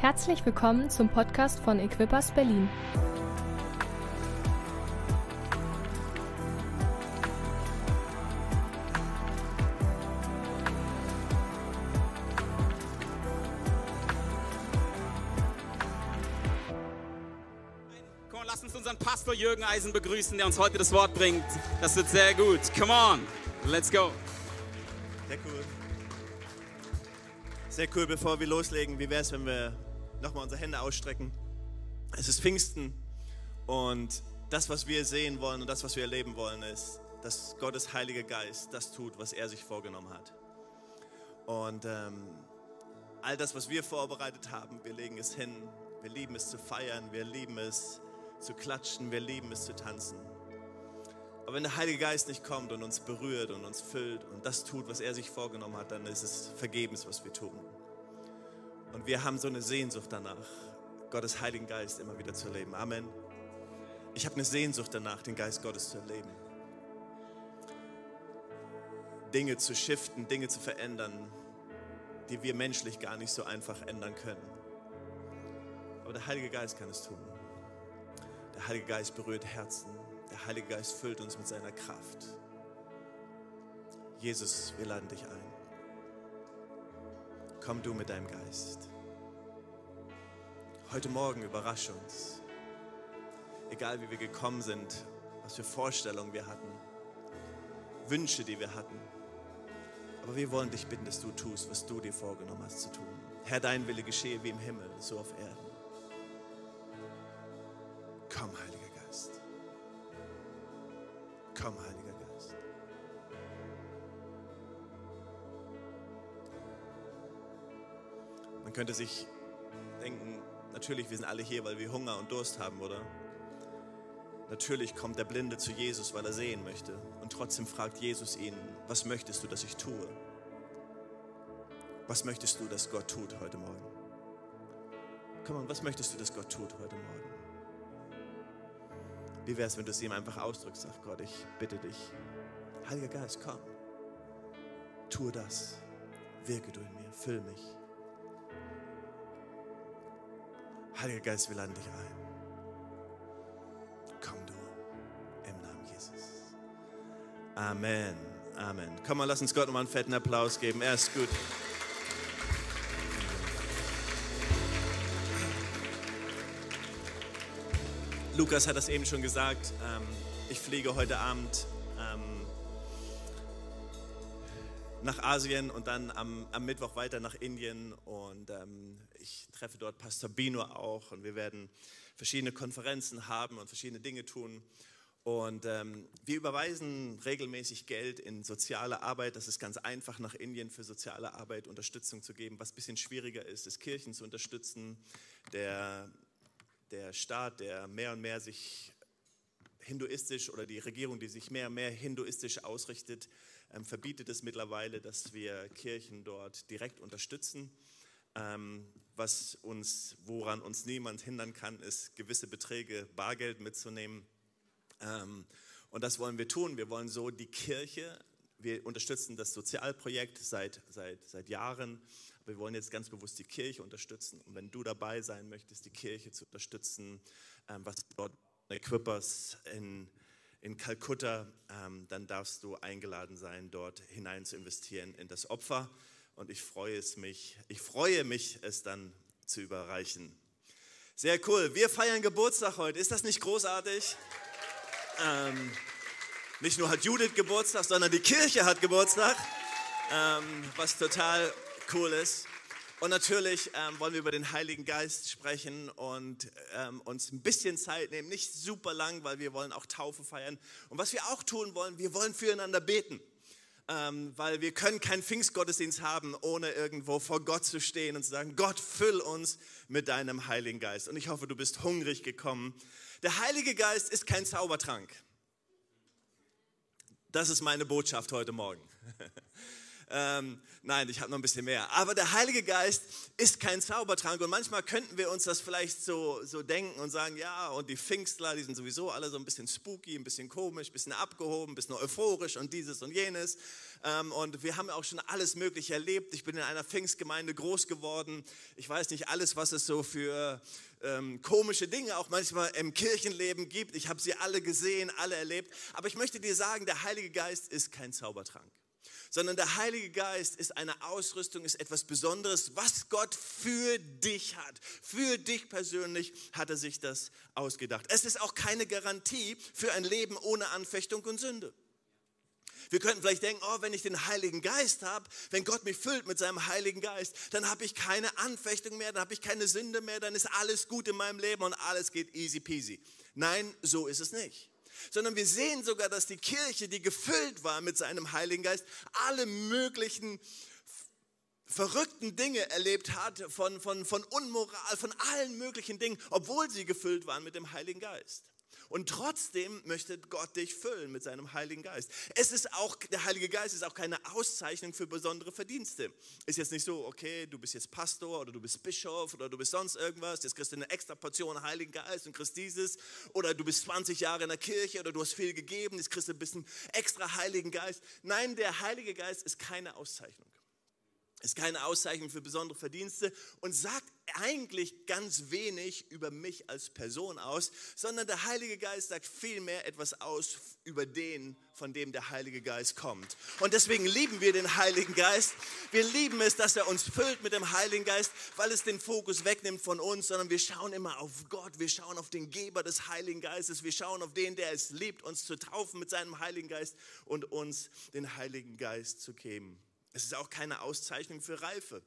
Herzlich willkommen zum Podcast von Equippers Berlin. Komm, lass uns unseren Pastor Jürgen Eisen begrüßen, der uns heute das Wort bringt. Das wird sehr gut. Come on, let's go. Sehr cool. Sehr cool, bevor wir loslegen, wie wäre es, wenn wir nochmal unsere Hände ausstrecken? Es ist Pfingsten und das, was wir sehen wollen und das, was wir erleben wollen, ist, dass Gottes Heiliger Geist das tut, was er sich vorgenommen hat. Und all das, was wir vorbereitet haben, wir legen es hin. Wir lieben es zu feiern, wir lieben es zu klatschen, wir lieben es zu tanzen. Aber wenn der Heilige Geist nicht kommt und uns berührt und uns füllt und das tut, was er sich vorgenommen hat, dann ist es vergebens, was wir tun. Und wir haben so eine Sehnsucht danach, Gottes Heiligen Geist immer wieder zu erleben. Amen. Ich habe eine Sehnsucht danach, den Geist Gottes zu erleben. Dinge zu shiften, Dinge zu verändern, die wir menschlich gar nicht so einfach ändern können. Aber der Heilige Geist kann es tun. Der Heilige Geist berührt Herzen. Der Heilige Geist füllt uns mit seiner Kraft. Jesus, wir laden dich ein. Komm du mit deinem Geist. Heute Morgen überrasch uns. Egal wie wir gekommen sind, was für Vorstellungen wir hatten, Wünsche, die wir hatten. Aber wir wollen dich bitten, dass du tust, was du dir vorgenommen hast zu tun. Herr, dein Wille geschehe wie im Himmel, so auf Erden. Komm, Heiliger Geist. Komm, Heiliger Geist. Man könnte sich denken, natürlich, wir sind alle hier, weil wir Hunger und Durst haben, oder? Natürlich kommt der Blinde zu Jesus, weil er sehen möchte. Und trotzdem fragt Jesus ihn, was möchtest du, dass ich tue? Was möchtest du, dass Gott tut heute Morgen? Komm on, was möchtest du, dass Gott tut heute Morgen? Wie wäre es, wenn du es ihm einfach ausdrückst? Sag Gott, ich bitte dich, Heiliger Geist, komm, tue das, wirke du in mir, füll mich. Heiliger Geist, wir laden dich ein. Komm du, im Namen Jesus. Amen, Amen. Komm mal, lass uns Gott nochmal einen fetten Applaus geben, er ist gut. Lukas hat das eben schon gesagt, ich fliege heute Abend nach Asien und dann am Mittwoch weiter nach Indien und ich treffe dort Pastor Bino auch und wir werden verschiedene Konferenzen haben und verschiedene Dinge tun und wir überweisen regelmäßig Geld in soziale Arbeit. Das ist ganz einfach, nach Indien für soziale Arbeit Unterstützung zu geben. Was ein bisschen schwieriger ist Kirchen zu unterstützen, der Staat, der mehr und mehr sich hinduistisch oder die Regierung, die sich mehr und mehr hinduistisch ausrichtet, verbietet es mittlerweile, dass wir Kirchen dort direkt unterstützen. Woran uns niemand hindern kann, ist gewisse Beträge Bargeld mitzunehmen. Und das wollen wir tun. Wir wollen so die Kirche, wir unterstützen das Sozialprojekt seit Jahren. Wir wollen jetzt ganz bewusst die Kirche unterstützen. Und wenn du dabei sein möchtest, die Kirche zu unterstützen, was dort Equippers in Kalkutta, dann darfst du eingeladen sein, dort hinein zu investieren in das Opfer. Und ich freue mich, es dann zu überreichen. Sehr cool. Wir feiern Geburtstag heute. Ist das nicht großartig? Nicht nur hat Judith Geburtstag, sondern die Kirche hat Geburtstag, was total cool ist. Und natürlich wollen wir über den Heiligen Geist sprechen und uns ein bisschen Zeit nehmen, nicht super lang, weil wir wollen auch Taufe feiern. Und was wir auch tun wollen, wir wollen füreinander beten, weil wir können keinen Pfingstgottesdienst haben, ohne irgendwo vor Gott zu stehen und zu sagen, Gott, füll uns mit deinem Heiligen Geist. Und ich hoffe, du bist hungrig gekommen. Der Heilige Geist ist kein Zaubertrank. Das ist meine Botschaft heute Morgen. Nein, ich habe noch ein bisschen mehr. Aber der Heilige Geist ist kein Zaubertrank und manchmal könnten wir uns das vielleicht so denken und sagen, ja, und die Pfingstler, die sind sowieso alle so ein bisschen spooky, ein bisschen komisch, ein bisschen abgehoben, ein bisschen euphorisch und dieses und jenes. Und wir haben auch schon alles Mögliche erlebt. Ich bin in einer Pfingstgemeinde groß geworden. Ich weiß nicht alles, was es so für komische Dinge auch manchmal im Kirchenleben gibt. Ich habe sie alle gesehen, alle erlebt. Aber ich möchte dir sagen, der Heilige Geist ist kein Zaubertrank, sondern der Heilige Geist ist eine Ausrüstung, ist etwas Besonderes, was Gott für dich hat. Für dich persönlich hat er sich das ausgedacht. Es ist auch keine Garantie für ein Leben ohne Anfechtung und Sünde. Wir könnten vielleicht denken, oh, wenn ich den Heiligen Geist habe, wenn Gott mich füllt mit seinem Heiligen Geist, dann habe ich keine Anfechtung mehr, dann habe ich keine Sünde mehr, dann ist alles gut in meinem Leben und alles geht easy peasy. Nein, so ist es nicht. Sondern wir sehen sogar, dass die Kirche, die gefüllt war mit seinem Heiligen Geist, alle möglichen verrückten Dinge erlebt hat, von Unmoral, von allen möglichen Dingen, obwohl sie gefüllt waren mit dem Heiligen Geist. Und trotzdem möchte Gott dich füllen mit seinem Heiligen Geist. Der Heilige Geist ist auch keine Auszeichnung für besondere Verdienste. Ist jetzt nicht so, okay, du bist jetzt Pastor oder du bist Bischof oder du bist sonst irgendwas, jetzt kriegst du eine extra Portion Heiligen Geist und kriegst dieses. Oder du bist 20 Jahre in der Kirche oder du hast viel gegeben, jetzt kriegst du ein bisschen extra Heiligen Geist. Nein, der Heilige Geist ist keine Auszeichnung. Ist keine Auszeichnung für besondere Verdienste und sagt eigentlich ganz wenig über mich als Person aus, sondern der Heilige Geist sagt vielmehr etwas aus über den, von dem der Heilige Geist kommt. Und deswegen lieben wir den Heiligen Geist. Wir lieben es, dass er uns füllt mit dem Heiligen Geist, weil es den Fokus wegnimmt von uns, sondern wir schauen immer auf Gott, wir schauen auf den Geber des Heiligen Geistes, wir schauen auf den, der es liebt, uns zu taufen mit seinem Heiligen Geist und uns den Heiligen Geist zu geben. Es ist auch keine Auszeichnung für Reife,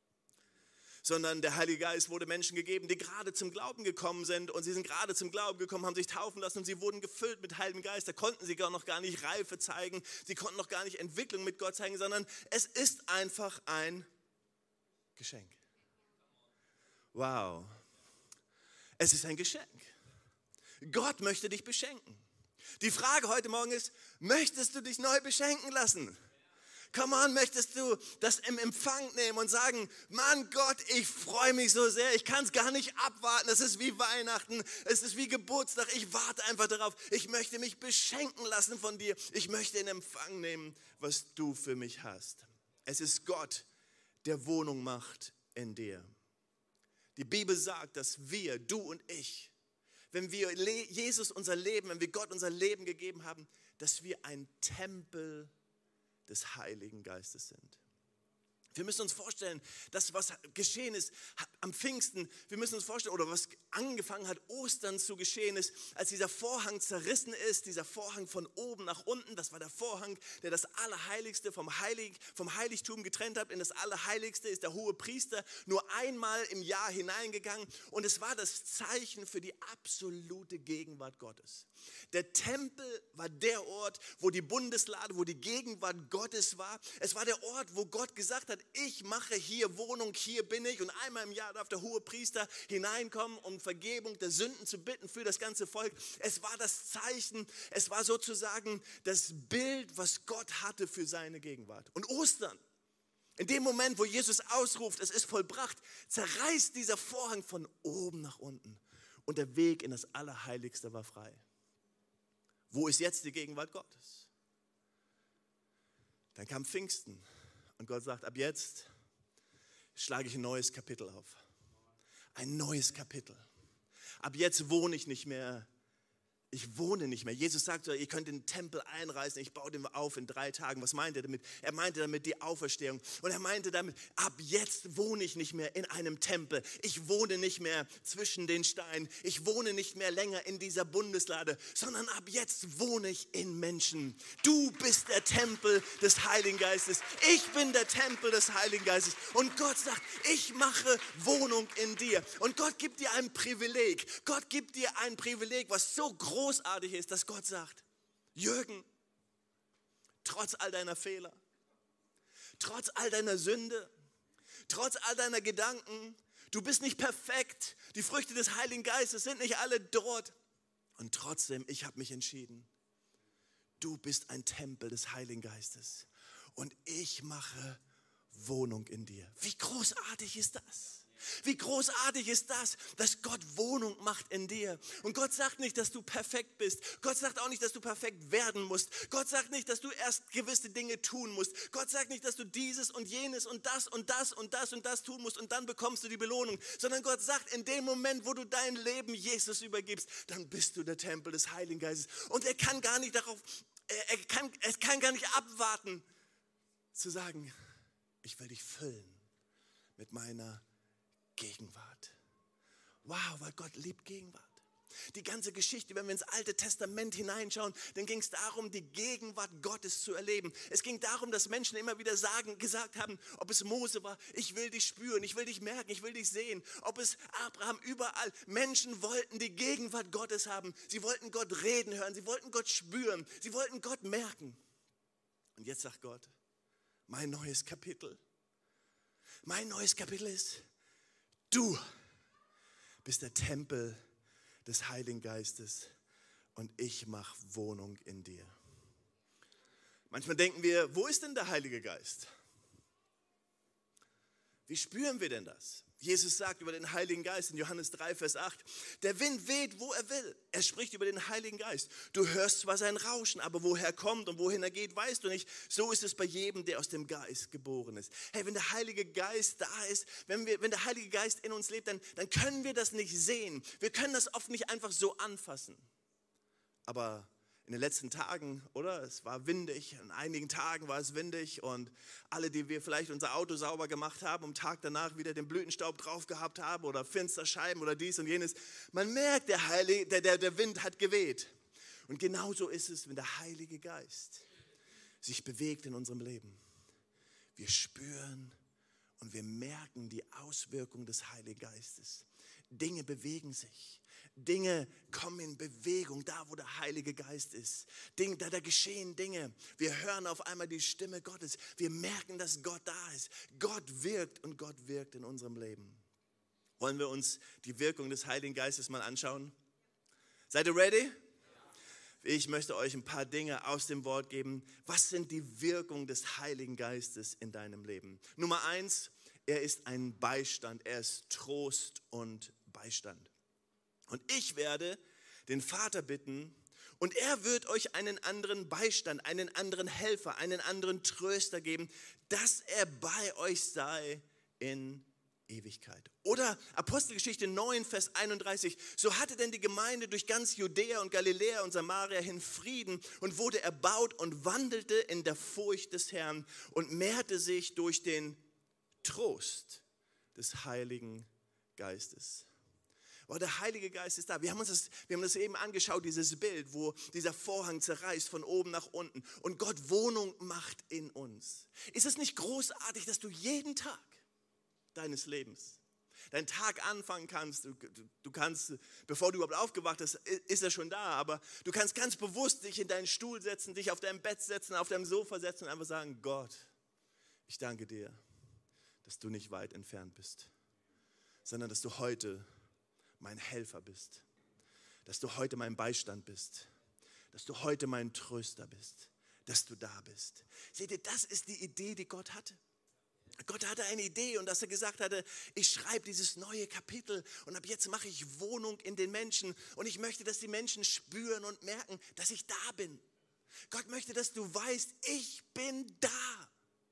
sondern der Heilige Geist wurde Menschen gegeben, die gerade zum Glauben gekommen sind und sie sind gerade zum Glauben gekommen, haben sich taufen lassen und sie wurden gefüllt mit Heiligen Geist. Da konnten sie noch gar nicht Reife zeigen, sie konnten noch gar nicht Entwicklung mit Gott zeigen, sondern es ist einfach ein Geschenk. Wow, es ist ein Geschenk. Gott möchte dich beschenken. Die Frage heute Morgen ist, möchtest du dich neu beschenken lassen? Come on, möchtest du das im Empfang nehmen und sagen, Mann Gott, ich freue mich so sehr, ich kann es gar nicht abwarten, es ist wie Weihnachten, es ist wie Geburtstag, ich warte einfach darauf, ich möchte mich beschenken lassen von dir, ich möchte in Empfang nehmen, was du für mich hast. Es ist Gott, der Wohnung macht in dir. Die Bibel sagt, dass wir, du und ich, wenn wir Jesus unser Leben, wenn wir Gott unser Leben gegeben haben, dass wir ein Tempel des Heiligen Geistes sind. Wir müssen uns vorstellen, dass was geschehen ist am Pfingsten, wir müssen uns vorstellen, oder was angefangen hat, Ostern zu geschehen ist, als dieser Vorhang zerrissen ist, dieser Vorhang von oben nach unten, das war der Vorhang, der das Allerheiligste vom Heiligtum getrennt hat. In das Allerheiligste ist der hohe Priester nur einmal im Jahr hineingegangen und es war das Zeichen für die absolute Gegenwart Gottes. Der Tempel war der Ort, wo die Bundeslade, wo die Gegenwart Gottes war. Es war der Ort, wo Gott gesagt hat, ich mache hier Wohnung, hier bin ich. Und einmal im Jahr darf der hohe Priester hineinkommen, um Vergebung der Sünden zu bitten für das ganze Volk. Es war das Zeichen, es war sozusagen das Bild, was Gott hatte für seine Gegenwart. Und Ostern, in dem Moment, wo Jesus ausruft, es ist vollbracht, zerreißt dieser Vorhang von oben nach unten. Und der Weg in das Allerheiligste war frei. Wo ist jetzt die Gegenwart Gottes? Dann kam Pfingsten und Gott sagt, ab jetzt schlage ich ein neues Kapitel auf. Ein neues Kapitel. Ab jetzt wohne ich nicht mehr. Ich wohne nicht mehr. Jesus sagt, ihr könnt den Tempel einreißen, ich baue den auf in 3 Tagen. Was meint er damit? Er meinte damit die Auferstehung. Und er meinte damit, ab jetzt wohne ich nicht mehr in einem Tempel. Ich wohne nicht mehr zwischen den Steinen. Ich wohne nicht mehr länger in dieser Bundeslade, sondern ab jetzt wohne ich in Menschen. Du bist der Tempel des Heiligen Geistes. Ich bin der Tempel des Heiligen Geistes. Und Gott sagt, ich mache Wohnung in dir. Und Gott gibt dir ein Privileg. Gott gibt dir ein Privileg, was so großartig ist, dass Gott sagt, Jürgen, trotz all deiner Fehler, trotz all deiner Sünde, trotz all deiner Gedanken, du bist nicht perfekt, die Früchte des Heiligen Geistes sind nicht alle dort. Und trotzdem, ich habe mich entschieden, du bist ein Tempel des Heiligen Geistes. und ich mache Wohnung in dir. Wie großartig ist das? Wie großartig ist das, dass Gott Wohnung macht in dir. Und Gott sagt nicht, dass du perfekt bist. Gott sagt auch nicht, dass du perfekt werden musst. Gott sagt nicht, dass du erst gewisse Dinge tun musst. Gott sagt nicht, dass du dieses und jenes und das und das und das und das tun musst und dann bekommst du die Belohnung. Sondern Gott sagt, in dem Moment, wo du dein Leben Jesus übergibst, dann bist du der Tempel des Heiligen Geistes. Und er kann gar nicht abwarten, zu sagen, ich will dich füllen mit meiner Gegenwart. Wow, weil Gott liebt Gegenwart. Die ganze Geschichte, wenn wir ins Alte Testament hineinschauen, dann ging es darum, die Gegenwart Gottes zu erleben. Es ging darum, dass Menschen immer wieder gesagt haben, ob es Mose war, ich will dich spüren, ich will dich merken, ich will dich sehen. Ob es Abraham, überall. Menschen wollten die Gegenwart Gottes haben. Sie wollten Gott reden hören, sie wollten Gott spüren, sie wollten Gott merken. Und jetzt sagt Gott, mein neues Kapitel ist, du bist der Tempel des Heiligen Geistes und ich mache Wohnung in dir. Manchmal denken wir, wo ist denn der Heilige Geist? Wie spüren wir denn das? Jesus sagt über den Heiligen Geist in Johannes 3, Vers 8, der Wind weht, wo er will. Er spricht über den Heiligen Geist. Du hörst zwar sein Rauschen, aber woher er kommt und wohin er geht, weißt du nicht. So ist es bei jedem, der aus dem Geist geboren ist. Hey, wenn der Heilige Geist da ist, wenn der Heilige Geist in uns lebt, dann können wir das nicht sehen. Wir können das oft nicht einfach so anfassen. Aber in den letzten Tagen, oder? Es war windig, in einigen Tagen war es windig und alle, die wir vielleicht unser Auto sauber gemacht haben, am Tag danach wieder den Blütenstaub drauf gehabt haben oder Fensterscheiben oder dies und jenes, man merkt, der Wind hat geweht. Und genauso ist es, wenn der Heilige Geist sich bewegt in unserem Leben. Wir spüren und wir merken die Auswirkung des Heiligen Geistes. Dinge bewegen sich. Dinge kommen in Bewegung, da wo der Heilige Geist ist. Da geschehen Dinge. Wir hören auf einmal die Stimme Gottes. Wir merken, dass Gott da ist. Gott wirkt und Gott wirkt in unserem Leben. Wollen wir uns die Wirkung des Heiligen Geistes mal anschauen? Seid ihr ready? Ich möchte euch ein paar Dinge aus dem Wort geben. Was sind die Wirkungen des Heiligen Geistes in deinem Leben? Nummer 1, er ist ein Beistand. Er ist Trost und Beistand. Und ich werde den Vater bitten und er wird euch einen anderen Beistand, einen anderen Helfer, einen anderen Tröster geben, dass er bei euch sei in Ewigkeit. Oder Apostelgeschichte 9, Vers 31. So hatte denn die Gemeinde durch ganz Judäa und Galiläa und Samaria hin Frieden und wurde erbaut und wandelte in der Furcht des Herrn und mehrte sich durch den Trost des Heiligen Geistes. Oh, der Heilige Geist ist da. Wir haben das eben angeschaut, dieses Bild, wo dieser Vorhang zerreißt von oben nach unten und Gott Wohnung macht in uns. Ist es nicht großartig, dass du jeden Tag deines Lebens, deinen Tag anfangen kannst, du kannst, bevor du überhaupt aufgewacht bist, ist er schon da, aber du kannst ganz bewusst dich in deinen Stuhl setzen, dich auf dein Bett setzen, auf deinem Sofa setzen und einfach sagen, Gott, ich danke dir, dass du nicht weit entfernt bist, sondern dass du heute mein Helfer bist, dass du heute mein Beistand bist, dass du heute mein Tröster bist, dass du da bist. Seht ihr, das ist die Idee, die Gott hatte. Gott hatte eine Idee und dass er gesagt hatte, ich schreibe dieses neue Kapitel und ab jetzt mache ich Wohnung in den Menschen und ich möchte, dass die Menschen spüren und merken, dass ich da bin. Gott möchte, dass du weißt, ich bin da.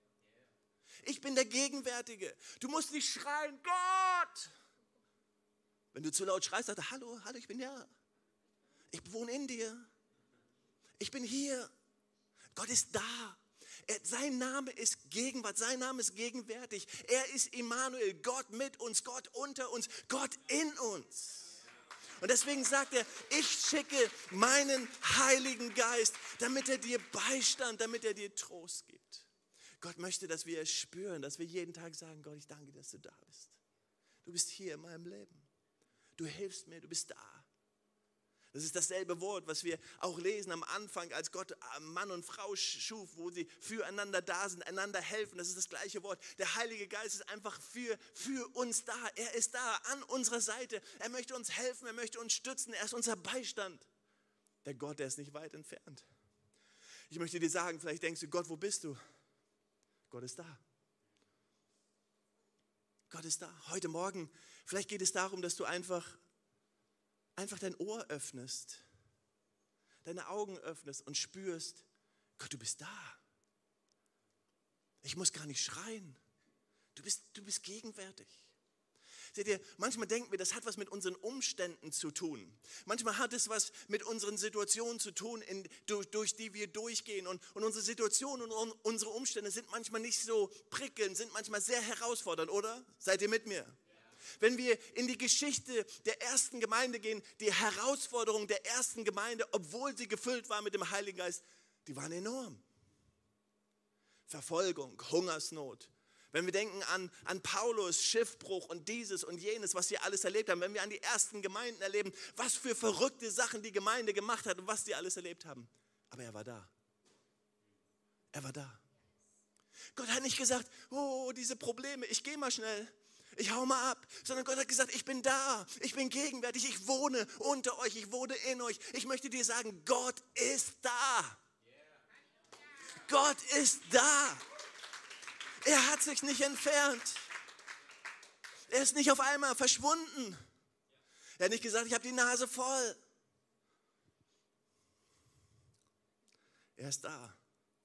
Ich bin der Gegenwärtige. Du musst nicht schreien, Gott! Wenn du zu laut schreist, sagst du, hallo, ich bin da. Ich wohne in dir. Ich bin hier. Gott ist da. Sein Name ist Gegenwart, sein Name ist gegenwärtig. Er ist Immanuel, Gott mit uns, Gott unter uns, Gott in uns. Und deswegen sagt er, ich schicke meinen Heiligen Geist, damit er dir Beistand, damit er dir Trost gibt. Gott möchte, dass wir es spüren, dass wir jeden Tag sagen, Gott, ich danke dir, dass du da bist. Du bist hier in meinem Leben. Du hilfst mir, du bist da. Das ist dasselbe Wort, was wir auch lesen am Anfang, als Gott Mann und Frau schuf, wo sie füreinander da sind, einander helfen. Das ist das gleiche Wort. Der Heilige Geist ist einfach für uns da. Er ist da an unserer Seite. Er möchte uns helfen, er möchte uns stützen. Er ist unser Beistand. Der Gott, der ist nicht weit entfernt. Ich möchte dir sagen, vielleicht denkst du, Gott, wo bist du? Gott ist da. Gott ist da. Heute Morgen, vielleicht geht es darum, dass du einfach dein Ohr öffnest, deine Augen öffnest und spürst, Gott, du bist da. Ich muss gar nicht schreien. Du bist gegenwärtig. Seht ihr, manchmal denken wir, das hat was mit unseren Umständen zu tun. Manchmal hat es was mit unseren Situationen zu tun, durch die wir durchgehen. Und unsere Situationen und unsere Umstände sind manchmal nicht so prickelnd, sind manchmal sehr herausfordernd, oder? Seid ihr mit mir? Ja. Wenn wir in die Geschichte der ersten Gemeinde gehen, die Herausforderungen der ersten Gemeinde, obwohl sie gefüllt war mit dem Heiligen Geist, die waren enorm. Verfolgung, Hungersnot. Wenn wir denken an Paulus, Schiffbruch und dieses und jenes, was sie alles erlebt haben, wenn wir an die ersten Gemeinden erleben, was für verrückte Sachen die Gemeinde gemacht hat und was die alles erlebt haben. Aber er war da. Er war da. Gott hat nicht gesagt, oh, diese Probleme, ich gehe mal schnell, ich hau mal ab. Sondern Gott hat gesagt, ich bin da, ich bin gegenwärtig, ich wohne unter euch, ich wohne in euch. Ich möchte dir sagen, Gott ist da. Gott ist da. Er hat sich nicht entfernt. Er ist nicht auf einmal verschwunden. Er hat nicht gesagt, ich habe die Nase voll. Er ist da.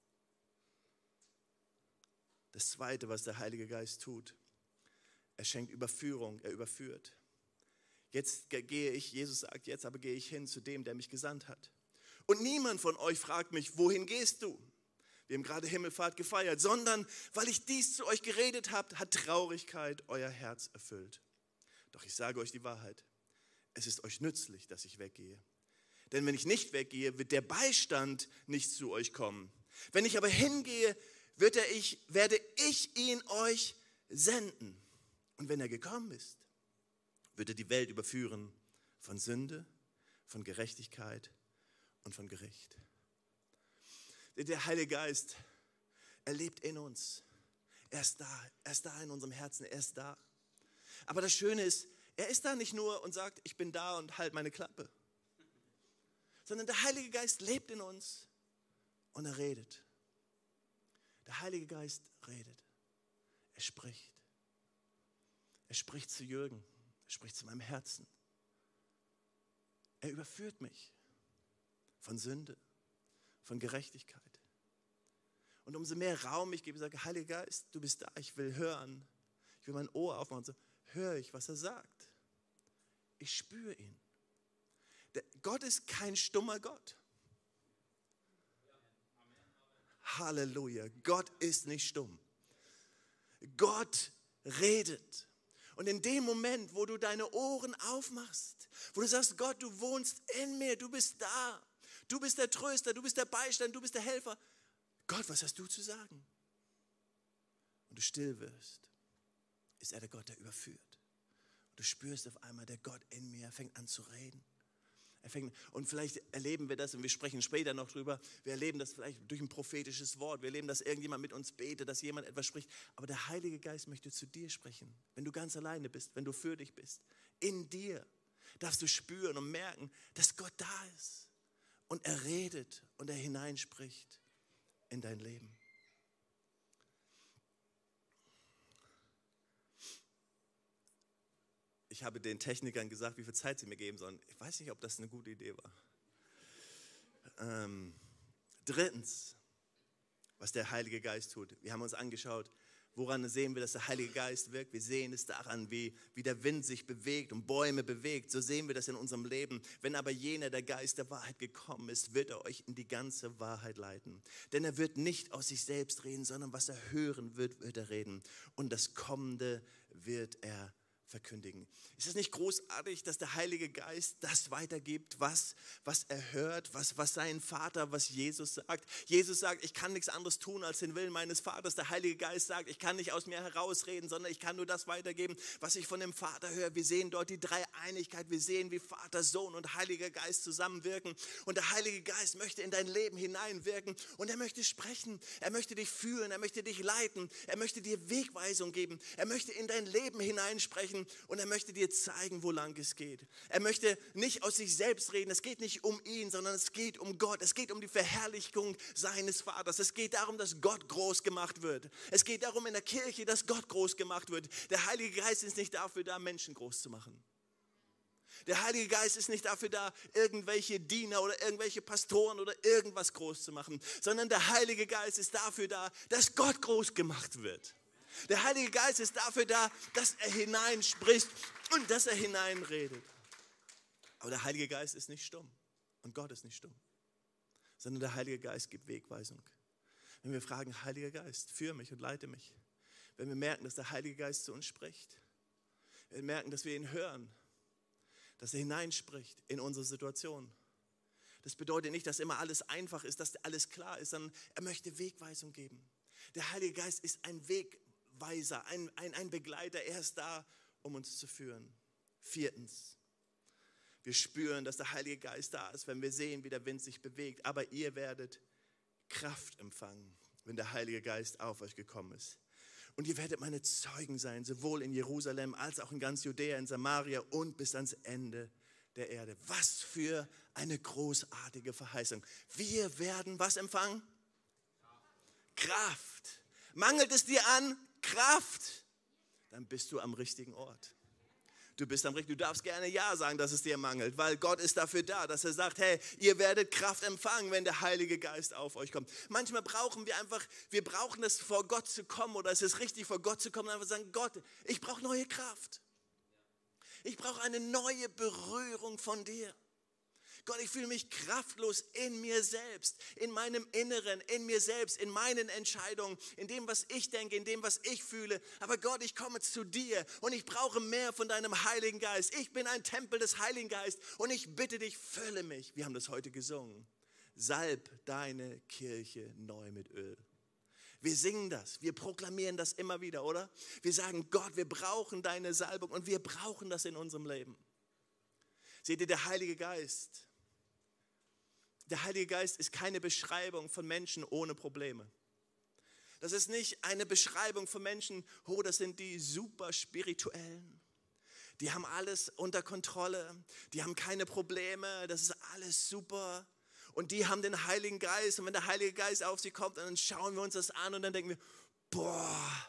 Das Zweite, was der Heilige Geist tut, er schenkt Überführung, er überführt. Jetzt gehe ich, Jesus sagt, jetzt aber gehe ich hin zu dem, der mich gesandt hat. Und niemand von euch fragt mich, wohin gehst du? Wir haben gerade Himmelfahrt gefeiert, sondern weil ich dies zu euch geredet habe, hat Traurigkeit euer Herz erfüllt. Doch ich sage euch die Wahrheit, es ist euch nützlich, dass ich weggehe. Denn wenn ich nicht weggehe, wird der Beistand nicht zu euch kommen. Wenn ich aber hingehe, werde ich ihn euch senden. Und wenn er gekommen ist, wird er die Welt überführen von Sünde, von Gerechtigkeit und von Gericht. Der Heilige Geist, er lebt in uns. Er ist da in unserem Herzen, er ist da. Aber das Schöne ist, er ist da nicht nur und sagt, ich bin da und halt meine Klappe. Sondern der Heilige Geist lebt in uns und er redet. Der Heilige Geist redet. Er spricht. Er spricht zu Jürgen. Er spricht zu meinem Herzen. Er überführt mich von Sünde, von Gerechtigkeit. Und umso mehr Raum ich gebe, sage, Heiliger Geist, du bist da, ich will hören. Ich will mein Ohr aufmachen und so, höre ich, was er sagt. Ich spüre ihn. Gott ist kein stummer Gott. Halleluja, Gott ist nicht stumm. Gott redet. Und in dem Moment, wo du deine Ohren aufmachst, wo du sagst, Gott, du wohnst in mir, du bist da. Du bist der Tröster, du bist der Beistand, du bist der Helfer. Gott, was hast du zu sagen? Und du still wirst, ist er der Gott, der überführt. Und du spürst auf einmal, der Gott in mir fängt an zu reden. Und vielleicht erleben wir das, und wir sprechen später noch drüber, wir erleben das vielleicht durch ein prophetisches Wort, wir erleben, dass irgendjemand mit uns betet, dass jemand etwas spricht, aber der Heilige Geist möchte zu dir sprechen, wenn du ganz alleine bist, wenn du für dich bist. In dir darfst du spüren und merken, dass Gott da ist und er redet und er hineinspricht in dein Leben. Ich habe den Technikern gesagt, wie viel Zeit sie mir geben sollen. Ich weiß nicht, ob das eine gute Idee war. Drittens, was der Heilige Geist tut. Wir haben uns angeschaut, woran sehen wir, dass der Heilige Geist wirkt. Wir sehen es daran, wie der Wind sich bewegt und Bäume bewegt. So sehen wir das in unserem Leben. Wenn aber jener, der Geist der Wahrheit gekommen ist, wird er euch in die ganze Wahrheit leiten. Denn er wird nicht aus sich selbst reden, sondern was er hören wird, wird er reden. Und das Kommende wird er verkündigen. Ist es nicht großartig, dass der Heilige Geist das weitergibt, was er hört, was sein Vater, was Jesus sagt? Jesus sagt, ich kann nichts anderes tun als den Willen meines Vaters. Der Heilige Geist sagt, ich kann nicht aus mir herausreden, sondern ich kann nur das weitergeben, was ich von dem Vater höre. Wir sehen dort die Dreieinigkeit. Wir sehen, wie Vater, Sohn und Heiliger Geist zusammenwirken. Und der Heilige Geist möchte in dein Leben hineinwirken und er möchte sprechen. Er möchte dich führen, er möchte dich leiten, er möchte dir Wegweisung geben. Er möchte in dein Leben hineinsprechen. reden und er möchte dir zeigen, wo lang es geht. Er möchte nicht aus sich selbst reden. Es geht nicht um ihn, sondern es geht um Gott. Es geht um die Verherrlichung seines Vaters. Es geht darum, dass Gott groß gemacht wird. Es geht darum in der Kirche, dass Gott groß gemacht wird. Der Heilige Geist ist nicht dafür da, Menschen groß zu machen. Der Heilige Geist ist nicht dafür da, irgendwelche Diener oder irgendwelche Pastoren oder irgendwas groß zu machen, sondern der Heilige Geist ist dafür da, dass Gott groß gemacht wird. Der Heilige Geist ist dafür da, dass er hineinspricht und dass er hineinredet. Aber der Heilige Geist ist nicht stumm und Gott ist nicht stumm, sondern der Heilige Geist gibt Wegweisung. Wenn wir fragen, Heiliger Geist, führe mich und leite mich. Wenn wir merken, dass der Heilige Geist zu uns spricht. Wenn wir merken, dass wir ihn hören. Dass er hineinspricht in unsere Situation. Das bedeutet nicht, dass immer alles einfach ist, dass alles klar ist, sondern er möchte Wegweisung geben. Der Heilige Geist ist ein Wegweiser, ein Begleiter. Er ist da, um uns zu führen. 4. Wir spüren, dass der Heilige Geist da ist, wenn wir sehen, wie der Wind sich bewegt. Aber ihr werdet Kraft empfangen, wenn der Heilige Geist auf euch gekommen ist. Und ihr werdet meine Zeugen sein, sowohl in Jerusalem als auch in ganz Judäa, in Samaria und bis ans Ende der Erde. Was für eine großartige Verheißung. Wir werden was empfangen? Kraft. Mangelt es dir an Kraft? Dann bist du am richtigen Ort. Du bist am richtigen, du darfst gerne Ja sagen, dass es dir mangelt, weil Gott ist dafür da, dass er sagt, hey, ihr werdet Kraft empfangen, wenn der Heilige Geist auf euch kommt. Manchmal brauchen wir brauchen es, vor Gott zu kommen, oder es ist richtig, vor Gott zu kommen und einfach sagen, Gott, ich brauche neue Kraft. Ich brauche eine neue Berührung von dir. Gott, ich fühle mich kraftlos in mir selbst, in meinem Inneren, in mir selbst, in meinen Entscheidungen, in dem, was ich denke, in dem, was ich fühle. Aber Gott, ich komme zu dir und ich brauche mehr von deinem Heiligen Geist. Ich bin ein Tempel des Heiligen Geistes und ich bitte dich, fülle mich. Wir haben das heute gesungen. Salb deine Kirche neu mit Öl. Wir singen das, wir proklamieren das immer wieder, oder? Wir sagen, Gott, wir brauchen deine Salbung und wir brauchen das in unserem Leben. Seht ihr, der Heilige Geist ist keine Beschreibung von Menschen ohne Probleme. Das ist nicht eine Beschreibung von Menschen, oh, das sind die super Spirituellen. Die haben alles unter Kontrolle, die haben keine Probleme, das ist alles super. Und die haben den Heiligen Geist und wenn der Heilige Geist auf sie kommt, dann schauen wir uns das an und dann denken wir, boah,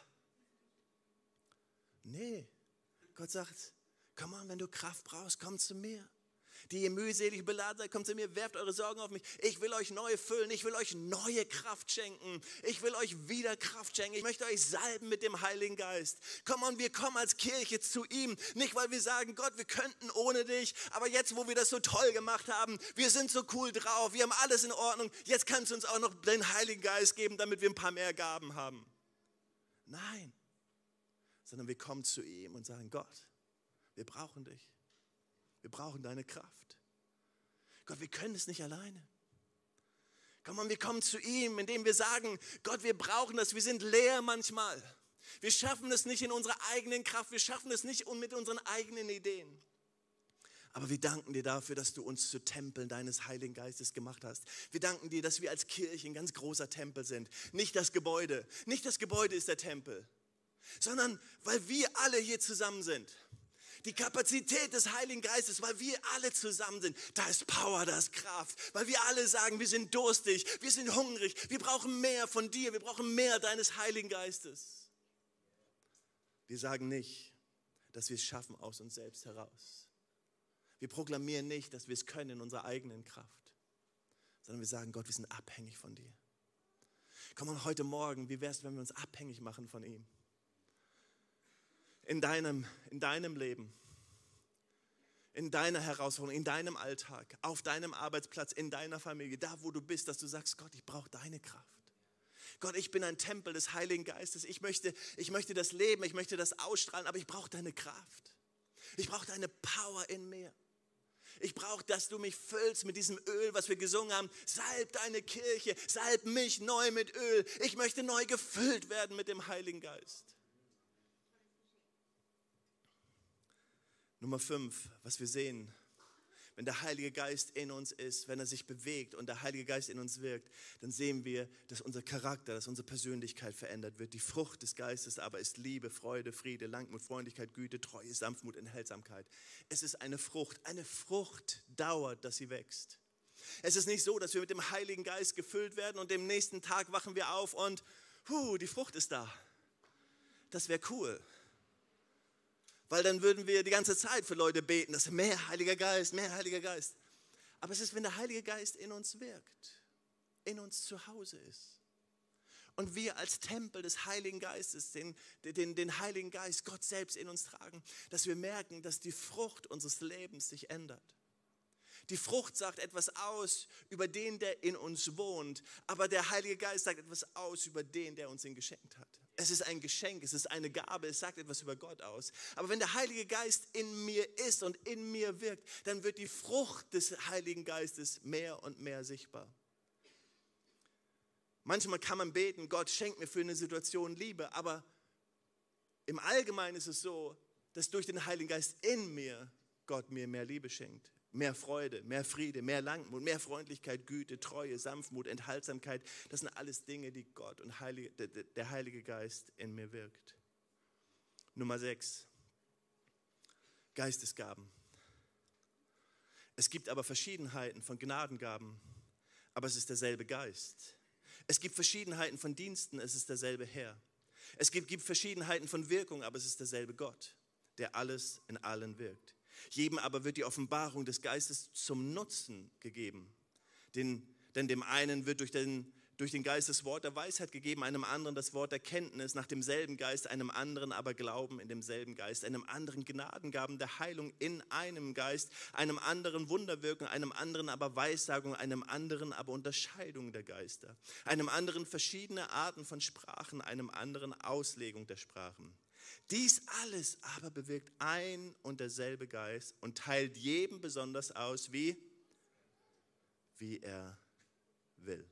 nee. Gott sagt, komm on, wenn du Kraft brauchst, komm zu mir. Die ihr mühselig beladen seid, kommt zu mir, werft eure Sorgen auf mich. Ich will euch neu füllen, ich will euch neue Kraft schenken. Ich will euch wieder Kraft schenken. Ich möchte euch salben mit dem Heiligen Geist. Komm on, wir kommen als Kirche zu ihm. Nicht, weil wir sagen, Gott, wir könnten ohne dich. Aber jetzt, wo wir das so toll gemacht haben, wir sind so cool drauf, wir haben alles in Ordnung. Jetzt kannst du uns auch noch den Heiligen Geist geben, damit wir ein paar mehr Gaben haben. Nein, sondern wir kommen zu ihm und sagen, Gott, wir brauchen dich. Wir brauchen deine Kraft. Gott, wir können es nicht alleine. Komm on, wir kommen zu ihm, indem wir sagen, Gott, wir brauchen das. Wir sind leer manchmal. Wir schaffen es nicht in unserer eigenen Kraft. Wir schaffen es nicht mit unseren eigenen Ideen. Aber wir danken dir dafür, dass du uns zu Tempeln deines Heiligen Geistes gemacht hast. Wir danken dir, dass wir als Kirche ein ganz großer Tempel sind. Nicht das Gebäude. Nicht das Gebäude ist der Tempel, sondern weil wir alle hier zusammen sind. Die Kapazität des Heiligen Geistes, weil wir alle zusammen sind, da ist Power, da ist Kraft. Weil wir alle sagen, wir sind durstig, wir sind hungrig, wir brauchen mehr von dir, wir brauchen mehr deines Heiligen Geistes. Wir sagen nicht, dass wir es schaffen aus uns selbst heraus. Wir proklamieren nicht, dass wir es können in unserer eigenen Kraft, sondern wir sagen, Gott, wir sind abhängig von dir. Komm mal heute Morgen, wie wäre es, wenn wir uns abhängig machen von ihm? In deinem Leben, in deiner Herausforderung, in deinem Alltag, auf deinem Arbeitsplatz, in deiner Familie, da wo du bist, dass du sagst, Gott, ich brauche deine Kraft. Gott, ich bin ein Tempel des Heiligen Geistes. Ich möchte das leben, ich möchte das ausstrahlen, aber ich brauche deine Kraft. Ich brauche deine Power in mir. Ich brauche, dass du mich füllst mit diesem Öl, was wir gesungen haben. Salb deine Kirche, salb mich neu mit Öl. Ich möchte neu gefüllt werden mit dem Heiligen Geist. Nummer 5, was wir sehen. Wenn der Heilige Geist in uns ist, wenn er sich bewegt und der Heilige Geist in uns wirkt, dann sehen wir, dass unser Charakter, dass unsere Persönlichkeit verändert wird. Die Frucht des Geistes aber ist Liebe, Freude, Friede, Langmut, Freundlichkeit, Güte, Treue, Sanftmut, Enthaltsamkeit. Es ist eine Frucht. Eine Frucht dauert, dass sie wächst. Es ist nicht so, dass wir mit dem Heiligen Geist gefüllt werden und am nächsten Tag wachen wir auf und die Frucht ist da. Das wäre cool. Weil dann würden wir die ganze Zeit für Leute beten, dass mehr Heiliger Geist, mehr Heiliger Geist. Aber es ist, wenn der Heilige Geist in uns wirkt, in uns zu Hause ist. Und wir als Tempel des Heiligen Geistes, den Heiligen Geist, Gott selbst in uns tragen, dass wir merken, dass die Frucht unseres Lebens sich ändert. Die Frucht sagt etwas aus über den, der in uns wohnt, aber der Heilige Geist sagt etwas aus über den, der uns ihn geschenkt hat. Es ist ein Geschenk, es ist eine Gabe, es sagt etwas über Gott aus. Aber wenn der Heilige Geist in mir ist und in mir wirkt, dann wird die Frucht des Heiligen Geistes mehr und mehr sichtbar. Manchmal kann man beten, Gott schenkt mir für eine Situation Liebe, aber im Allgemeinen ist es so, dass durch den Heiligen Geist in mir Gott mir mehr Liebe schenkt. Mehr Freude, mehr Friede, mehr Langmut, mehr Freundlichkeit, Güte, Treue, Sanftmut, Enthaltsamkeit. Das sind alles Dinge, die Gott und der Heilige Geist in mir wirkt. Nummer 6. Geistesgaben. Es gibt aber Verschiedenheiten von Gnadengaben, aber es ist derselbe Geist. Es gibt Verschiedenheiten von Diensten, es ist derselbe Herr. Es gibt Verschiedenheiten von Wirkung, aber es ist derselbe Gott, der alles in allen wirkt. Jedem aber wird die Offenbarung des Geistes zum Nutzen gegeben. Denn dem einen wird durch den Geist das Wort der Weisheit gegeben, einem anderen das Wort der Kenntnis, nach demselben Geist, einem anderen aber Glauben in demselben Geist, einem anderen Gnadengaben der Heilung in einem Geist, einem anderen Wunderwirkung, einem anderen aber Weissagung, einem anderen aber Unterscheidung der Geister, einem anderen verschiedene Arten von Sprachen, einem anderen Auslegung der Sprachen. Dies alles aber bewirkt ein und derselbe Geist und teilt jedem besonders aus, wie er will.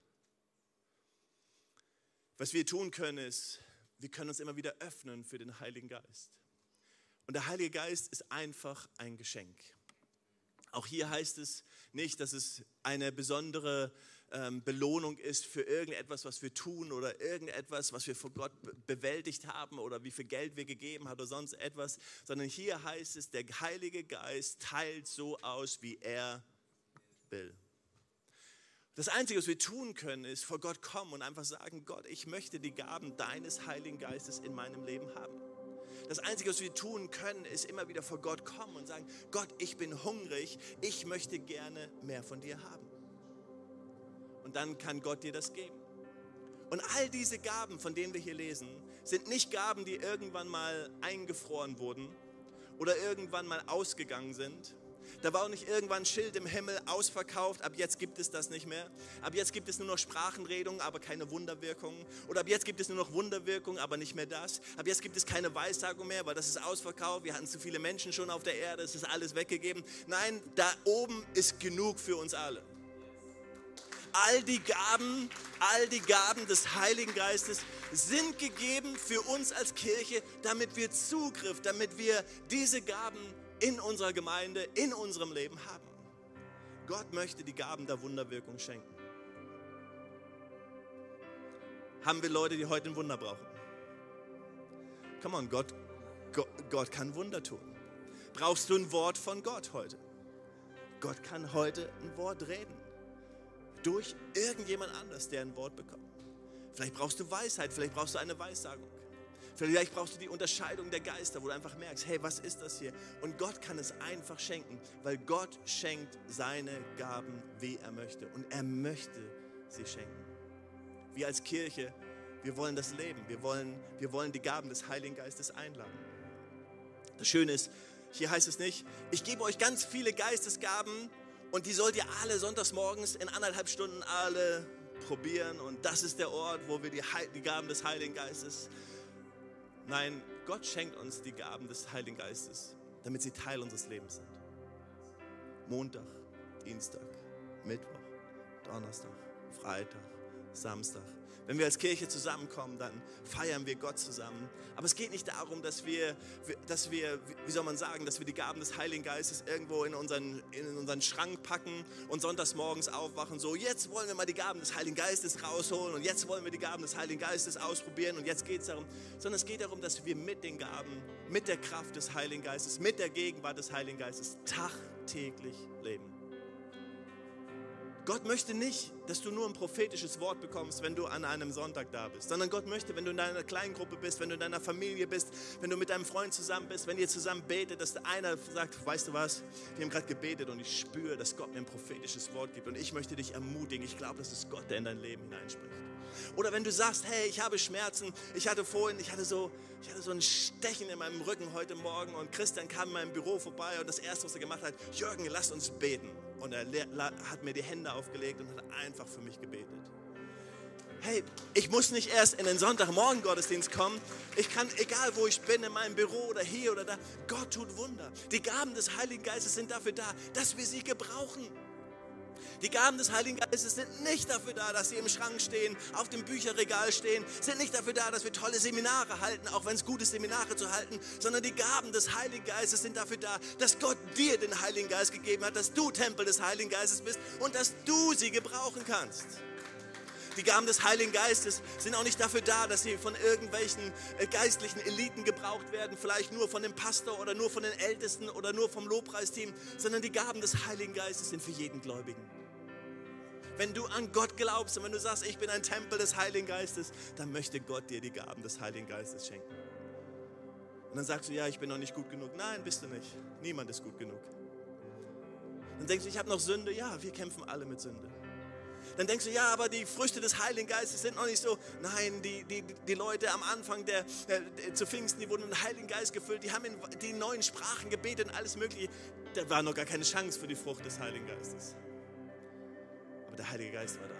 Was wir tun können, ist, wir können uns immer wieder öffnen für den Heiligen Geist. Und der Heilige Geist ist einfach ein Geschenk. Auch hier heißt es nicht, dass es eine besondere Belohnung ist für irgendetwas, was wir tun oder irgendetwas, was wir vor Gott bewältigt haben oder wie viel Geld wir gegeben haben oder sonst etwas, sondern hier heißt es, der Heilige Geist teilt so aus, wie er will. Das Einzige, was wir tun können, ist vor Gott kommen und einfach sagen, Gott, ich möchte die Gaben deines Heiligen Geistes in meinem Leben haben. Das Einzige, was wir tun können, ist immer wieder vor Gott kommen und sagen, Gott, ich bin hungrig, ich möchte gerne mehr von dir haben. Und dann kann Gott dir das geben. Und all diese Gaben, von denen wir hier lesen, sind nicht Gaben, die irgendwann mal eingefroren wurden oder irgendwann mal ausgegangen sind. Da war auch nicht irgendwann ein Schild im Himmel, ausverkauft, ab jetzt gibt es das nicht mehr. Ab jetzt gibt es nur noch Sprachenredung, aber keine Wunderwirkung. Oder ab jetzt gibt es nur noch Wunderwirkung, aber nicht mehr das. Ab jetzt gibt es keine Weissagung mehr, weil das ist ausverkauft. Wir hatten zu viele Menschen schon auf der Erde, es ist alles weggegeben. Nein, da oben ist genug für uns alle. All die Gaben des Heiligen Geistes sind gegeben für uns als Kirche, damit wir Zugriff, damit wir diese Gaben in unserer Gemeinde, in unserem Leben haben. Gott möchte die Gaben der Wunderwirkung schenken. Haben wir Leute, die heute ein Wunder brauchen? Come on, Gott kann Wunder tun. Brauchst du ein Wort von Gott heute? Gott kann heute ein Wort reden. Durch irgendjemand anders, der ein Wort bekommt. Vielleicht brauchst du Weisheit, vielleicht brauchst du eine Weissagung. Vielleicht brauchst du die Unterscheidung der Geister, wo du einfach merkst, hey, was ist das hier? Und Gott kann es einfach schenken, weil Gott schenkt seine Gaben, wie er möchte. Und er möchte sie schenken. Wir als Kirche, wir wollen das leben. Wir wollen die Gaben des Heiligen Geistes einladen. Das Schöne ist, hier heißt es nicht, ich gebe euch ganz viele Geistesgaben, und die sollt ihr alle sonntags morgens in 1,5 Stunden alle probieren. Und das ist der Ort, wo wir die Gaben des Heiligen Geistes. Nein, Gott schenkt uns die Gaben des Heiligen Geistes, damit sie Teil unseres Lebens sind. Montag, Dienstag, Mittwoch, Donnerstag, Freitag, Samstag. Wenn wir als Kirche zusammenkommen, dann feiern wir Gott zusammen. Aber es geht nicht darum, dass wir, wie soll man sagen, dass wir die Gaben des Heiligen Geistes irgendwo in unseren Schrank packen und sonntags morgens aufwachen, so jetzt wollen wir mal die Gaben des Heiligen Geistes rausholen und jetzt wollen wir die Gaben des Heiligen Geistes ausprobieren und jetzt geht es darum, sondern es geht darum, dass wir mit den Gaben, mit der Kraft des Heiligen Geistes, mit der Gegenwart des Heiligen Geistes tagtäglich leben. Gott möchte nicht, dass du nur ein prophetisches Wort bekommst, wenn du an einem Sonntag da bist, sondern Gott möchte, wenn du in deiner Kleingruppe bist, wenn du in deiner Familie bist, wenn du mit deinem Freund zusammen bist, wenn ihr zusammen betet, dass einer sagt, weißt du was, wir haben gerade gebetet und ich spüre, dass Gott mir ein prophetisches Wort gibt und ich möchte dich ermutigen, ich glaube, das ist Gott, der in dein Leben hineinspricht. Oder wenn du sagst, hey, ich habe Schmerzen, ich hatte so ein Stechen in meinem Rücken heute Morgen und Christian kam in meinem Büro vorbei und das Erste, was er gemacht hat, Jürgen, lass uns beten. Und er hat mir die Hände aufgelegt und hat einfach für mich gebetet. Hey, ich muss nicht erst in den Sonntagmorgen-Gottesdienst kommen. Ich kann, egal wo ich bin, in meinem Büro oder hier oder da, Gott tut Wunder. Die Gaben des Heiligen Geistes sind dafür da, dass wir sie gebrauchen. Die Gaben des Heiligen Geistes sind nicht dafür da, dass sie im Schrank stehen, auf dem Bücherregal stehen, sind nicht dafür da, dass wir tolle Seminare halten, auch wenn es gut ist, Seminare zu halten, sondern die Gaben des Heiligen Geistes sind dafür da, dass Gott dir den Heiligen Geist gegeben hat, dass du Tempel des Heiligen Geistes bist und dass du sie gebrauchen kannst. Die Gaben des Heiligen Geistes sind auch nicht dafür da, dass sie von irgendwelchen geistlichen Eliten gebraucht werden, vielleicht nur von dem Pastor oder nur von den Ältesten oder nur vom Lobpreisteam, sondern die Gaben des Heiligen Geistes sind für jeden Gläubigen. Wenn du an Gott glaubst und wenn du sagst, ich bin ein Tempel des Heiligen Geistes, dann möchte Gott dir die Gaben des Heiligen Geistes schenken. Und dann sagst du, ja, ich bin noch nicht gut genug. Nein, bist du nicht. Niemand ist gut genug. Dann denkst du, ich habe noch Sünde. Ja, wir kämpfen alle mit Sünde. Dann denkst du, ja, aber die Früchte des Heiligen Geistes sind noch nicht so. Nein, die Leute am Anfang zu Pfingsten, die wurden mit dem Heiligen Geist gefüllt, die haben in die neuen Sprachen gebetet und alles Mögliche. Da war noch gar keine Chance für die Frucht des Heiligen Geistes. Aber der Heilige Geist war da.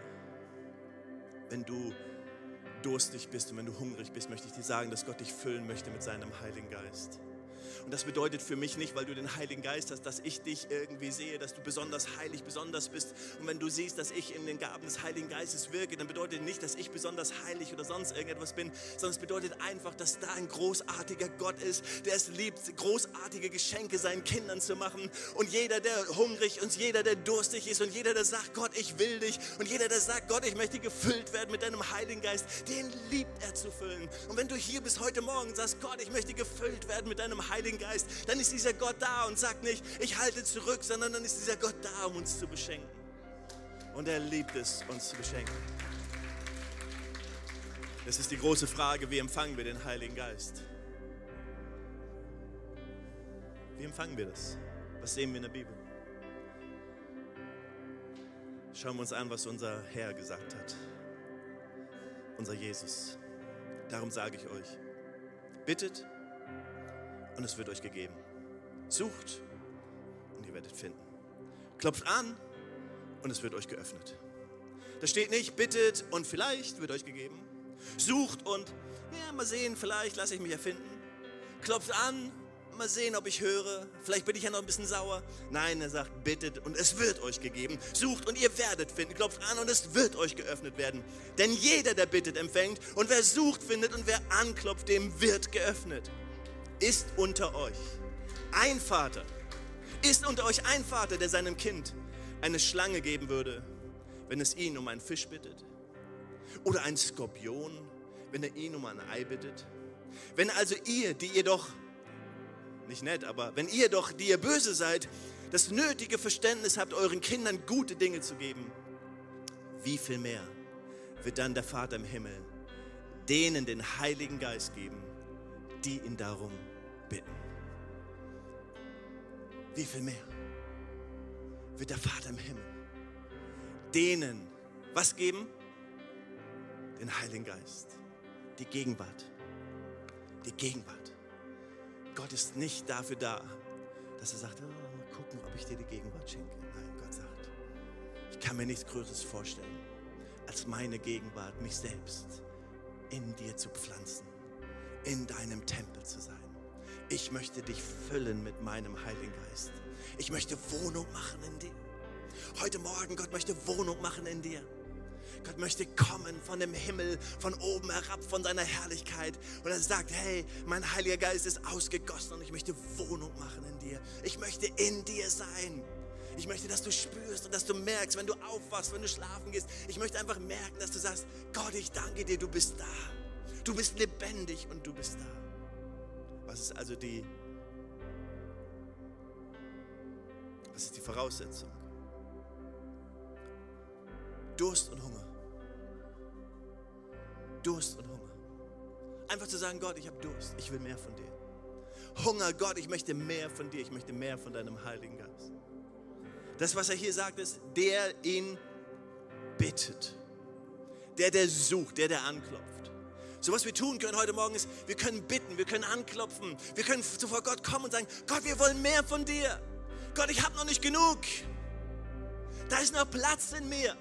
Wenn du durstig bist und wenn du hungrig bist, möchte ich dir sagen, dass Gott dich füllen möchte mit seinem Heiligen Geist. Und das bedeutet für mich nicht, weil du den Heiligen Geist hast, dass ich dich irgendwie sehe, dass du besonders heilig, besonders bist. Und wenn du siehst, dass ich in den Gaben des Heiligen Geistes wirke, dann bedeutet nicht, dass ich besonders heilig oder sonst irgendetwas bin, sondern es bedeutet einfach, dass da ein großartiger Gott ist, der es liebt, großartige Geschenke seinen Kindern zu machen. Und jeder, der hungrig und jeder, der durstig ist und jeder, der sagt, Gott, ich will dich und jeder, der sagt, Gott, ich möchte gefüllt werden mit deinem Heiligen Geist, den liebt er zu füllen. Und wenn du hier bist heute Morgen und sagst, Gott, ich möchte gefüllt werden mit deinem Heiligen Geist, dann ist dieser Gott da und sagt nicht, ich halte zurück, sondern dann ist dieser Gott da, um uns zu beschenken. Und er liebt es, uns zu beschenken. Das ist die große Frage, wie empfangen wir den Heiligen Geist? Wie empfangen wir das? Was sehen wir in der Bibel? Schauen wir uns an, was unser Herr gesagt hat. Unser Jesus. Darum sage ich euch, bittet und es wird euch gegeben. Sucht und ihr werdet finden. Klopft an und es wird euch geöffnet. Da steht nicht, bittet und vielleicht wird euch gegeben. Sucht und, ja, mal sehen, vielleicht lasse ich mich erfinden. Klopft an, mal sehen, ob ich höre. Vielleicht bin ich ja noch ein bisschen sauer. Nein, er sagt, bittet und es wird euch gegeben. Sucht und ihr werdet finden. Klopft an und es wird euch geöffnet werden. Denn jeder, der bittet, empfängt. Und wer sucht, findet. Und wer anklopft, dem wird geöffnet. Ist unter euch ein Vater, der seinem Kind eine Schlange geben würde, wenn es ihn um einen Fisch bittet? Oder ein Skorpion, wenn er ihn um ein Ei bittet? Wenn also ihr, die ihr doch, nicht nett, aber wenn ihr doch, die ihr böse seid, das nötige Verständnis habt, euren Kindern gute Dinge zu geben, wie viel mehr wird dann der Vater im Himmel denen den Heiligen Geist geben, die ihn darum bitten? Wie viel mehr wird der Vater im Himmel denen was geben? Den Heiligen Geist, die Gegenwart. Die Gegenwart. Gott ist nicht dafür da, dass er sagt, oh, mal gucken, ob ich dir die Gegenwart schenke. Nein, Gott sagt, ich kann mir nichts Größeres vorstellen, als meine Gegenwart, mich selbst in dir zu pflanzen, in deinem Tempel zu sein. Ich möchte dich füllen mit meinem Heiligen Geist. Ich möchte Wohnung machen in dir. Heute Morgen, Gott möchte Wohnung machen in dir. Gott möchte kommen von dem Himmel, von oben herab, von seiner Herrlichkeit. Und er sagt, hey, mein Heiliger Geist ist ausgegossen und ich möchte Wohnung machen in dir. Ich möchte in dir sein. Ich möchte, dass du spürst und dass du merkst, wenn du aufwachst, wenn du schlafen gehst. Ich möchte einfach merken, dass du sagst, Gott, ich danke dir, du bist da. Du bist lebendig und du bist da. Was ist also die Voraussetzung? Durst und Hunger. Durst und Hunger. Einfach zu sagen, Gott, ich habe Durst, ich will mehr von dir. Hunger, Gott, ich möchte mehr von dir, ich möchte mehr von deinem Heiligen Geist. Das, was er hier sagt, ist, der ihn bittet. Der sucht, der anklopft. So was wir tun können heute Morgen ist, wir können bitten, wir können anklopfen, wir können vor Gott kommen und sagen, Gott, wir wollen mehr von dir. Gott, ich habe noch nicht genug. Da ist noch Platz in mir.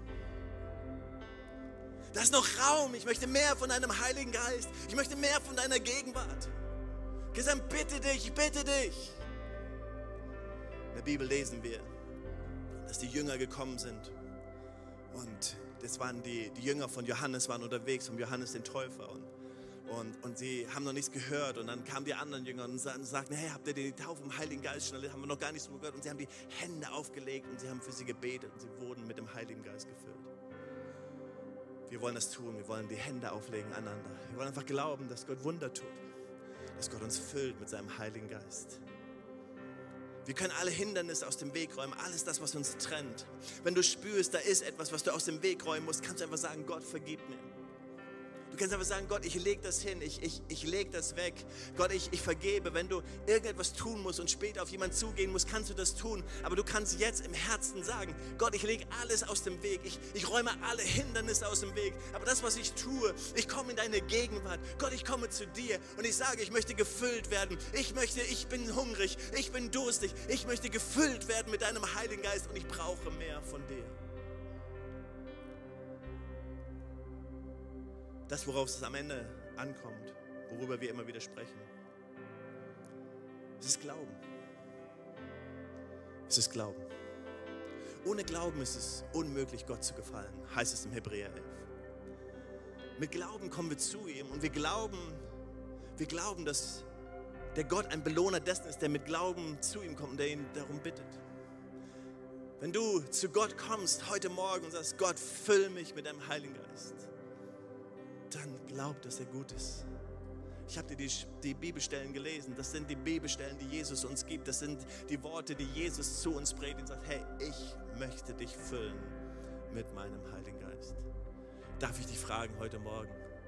Da ist noch Raum. Ich möchte mehr von deinem Heiligen Geist. Ich möchte mehr von deiner Gegenwart. Gesagt, bitte dich, ich bitte dich. In der Bibel lesen wir, dass die Jünger gekommen sind. Und das waren die Jünger von Johannes waren unterwegs, von Johannes den Täufer. Und sie haben noch nichts gehört. Und dann kamen die anderen Jünger und sagten, hey, habt ihr die Taufe im Heiligen Geist schon? Haben wir noch gar nichts gehört. Und sie haben die Hände aufgelegt und sie haben für sie gebetet. Und sie wurden mit dem Heiligen Geist gefüllt. Wir wollen das tun. Wir wollen die Hände auflegen aneinander. Wir wollen einfach glauben, dass Gott Wunder tut. Dass Gott uns füllt mit seinem Heiligen Geist. Wir können alle Hindernisse aus dem Weg räumen, alles das, was uns trennt. Wenn du spürst, da ist etwas, was du aus dem Weg räumen musst, kannst du einfach sagen, Gott, vergib mir. Du kannst einfach sagen, Gott, ich lege das hin, ich lege das weg. Gott, ich vergebe. Wenn du irgendetwas tun musst und später auf jemanden zugehen musst, kannst du das tun. Aber du kannst jetzt im Herzen sagen, Gott, ich lege alles aus dem Weg. Ich räume alle Hindernisse aus dem Weg. Aber das, was ich tue, ich komme in deine Gegenwart. Gott, ich komme zu dir und ich sage, ich möchte gefüllt werden. Ich bin hungrig, ich bin durstig. Ich möchte gefüllt werden mit deinem Heiligen Geist und ich brauche mehr von dir. Das, worauf es am Ende ankommt, worüber wir immer wieder sprechen, es ist Glauben. Es ist Glauben. Ohne Glauben ist es unmöglich, Gott zu gefallen, heißt es im Hebräer 11. Mit Glauben kommen wir zu ihm und wir glauben, dass der Gott ein Belohner dessen ist, der mit Glauben zu ihm kommt und der ihn darum bittet. Wenn du zu Gott kommst heute Morgen und sagst, Gott, füll mich mit deinem Heiligen Geist, dann glaub, dass er gut ist. Ich habe dir die Bibelstellen gelesen. Das sind die Bibelstellen, die Jesus uns gibt. Das sind die Worte, die Jesus zu uns predigt und sagt, hey, ich möchte dich füllen mit meinem Heiligen Geist. Darf ich dich fragen heute Morgen,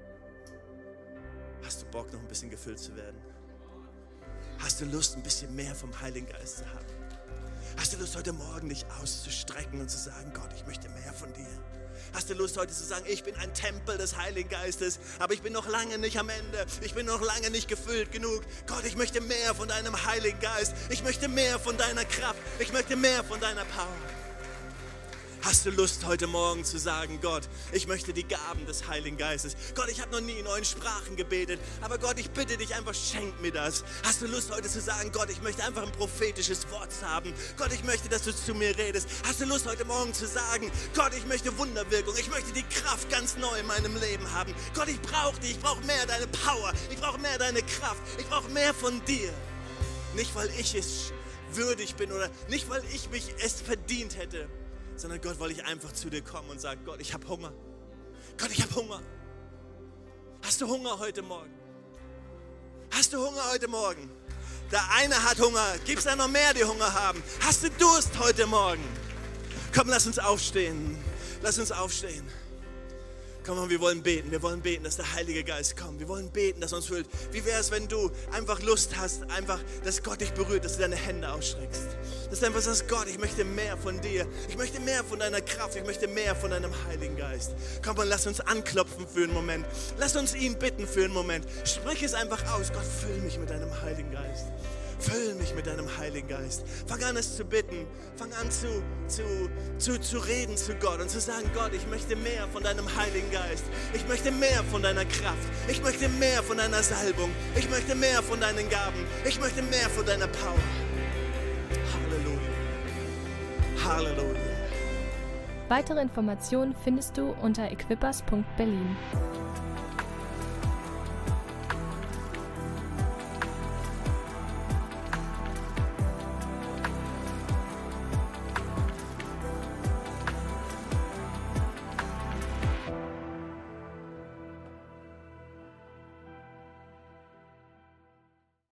hast du Bock, noch ein bisschen gefüllt zu werden? Hast du Lust, ein bisschen mehr vom Heiligen Geist zu haben? Hast du Lust, heute Morgen dich auszustrecken und zu sagen, Gott, ich möchte mehr von dir? Hast du Lust, heute zu sagen, ich bin ein Tempel des Heiligen Geistes, aber ich bin noch lange nicht am Ende. Ich bin noch lange nicht gefüllt genug. Gott, ich möchte mehr von deinem Heiligen Geist. Ich möchte mehr von deiner Kraft. Ich möchte mehr von deiner Power. Hast du Lust, heute Morgen zu sagen, Gott, ich möchte die Gaben des Heiligen Geistes. Gott, ich habe noch nie in neuen Sprachen gebetet, aber Gott, ich bitte dich einfach, schenk mir das. Hast du Lust, heute zu sagen, Gott, ich möchte einfach ein prophetisches Wort haben. Gott, ich möchte, dass du zu mir redest. Hast du Lust, heute Morgen zu sagen, Gott, ich möchte Wunderwirkung. Ich möchte die Kraft ganz neu in meinem Leben haben. Gott, ich brauche dich. Ich brauche mehr deine Power. Ich brauche mehr deine Kraft. Ich brauche mehr von dir. Nicht, weil ich es würdig bin oder nicht, weil ich es verdient hätte, sondern Gott, weil ich einfach zu dir komme und sage, Gott, ich habe Hunger. Gott, ich habe Hunger. Hast du Hunger heute Morgen? Hast du Hunger heute Morgen? Der eine hat Hunger. Gibt es da noch mehr, die Hunger haben? Hast du Durst heute Morgen? Komm, lass uns aufstehen. Lass uns aufstehen. Komm, wir wollen beten. Wir wollen beten, dass der Heilige Geist kommt. Wir wollen beten, dass er uns füllt. Wie wäre es, wenn du einfach Lust hast, einfach, dass Gott dich berührt, dass du deine Hände ausstreckst. Dass du einfach sagst, Gott, ich möchte mehr von dir. Ich möchte mehr von deiner Kraft. Ich möchte mehr von deinem Heiligen Geist. Komm, und lass uns anklopfen für einen Moment. Lass uns ihn bitten für einen Moment. Sprich es einfach aus. Gott, füll mich mit deinem Heiligen Geist. Füll mich mit deinem Heiligen Geist. Fang an, es zu bitten. Fang an zu reden zu Gott und zu sagen, Gott, ich möchte mehr von deinem Heiligen Geist. Ich möchte mehr von deiner Kraft. Ich möchte mehr von deiner Salbung. Ich möchte mehr von deinen Gaben. Ich möchte mehr von deiner Power. Halleluja. Halleluja. Weitere Informationen findest du unter equippers.berlin.